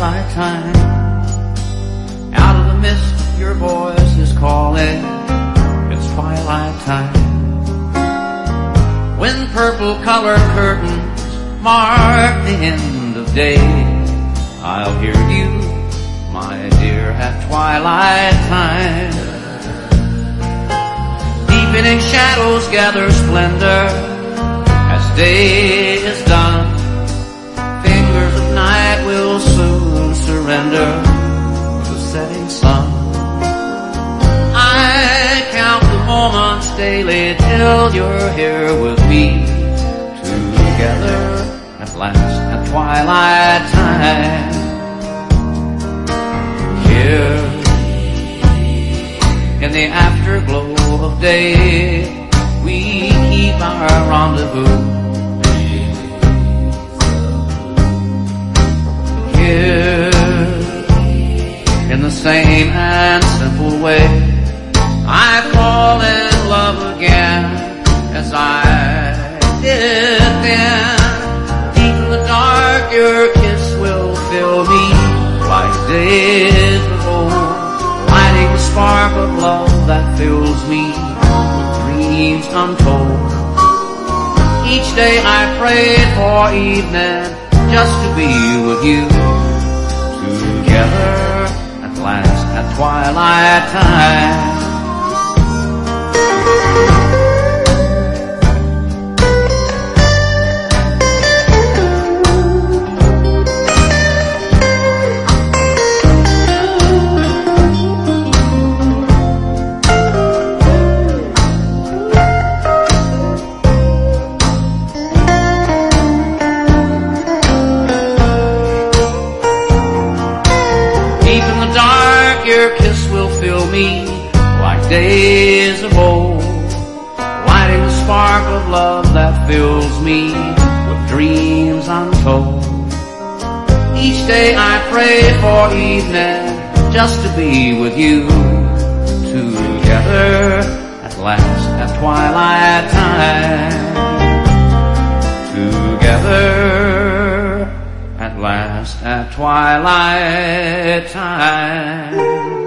twilight time. Out of the mist your voice is calling. It's twilight time. When purple colored curtains mark the end of day, I'll hear you, my dear, at twilight time. Deepening shadows gather splendor as day is done. Fingers of night will soon surrender to the setting sun. I count the moments daily till you're here with me, together at last at twilight time. Here in the afterglow of day, we keep our rendezvous. Here in the same and simple way, I fall in love again as I did then. Deep in the dark your kiss will fill me like days of old, lighting the spark of love that fills me with dreams untold. Each day I pray for evening just to be with you, together at last at twilight time. Deep in the dark your kiss will fill me like days of old, lighting the spark of love that fills me with dreams untold. Each day I pray for evening just to be with you, together at last at twilight time. Together at last at twilight time.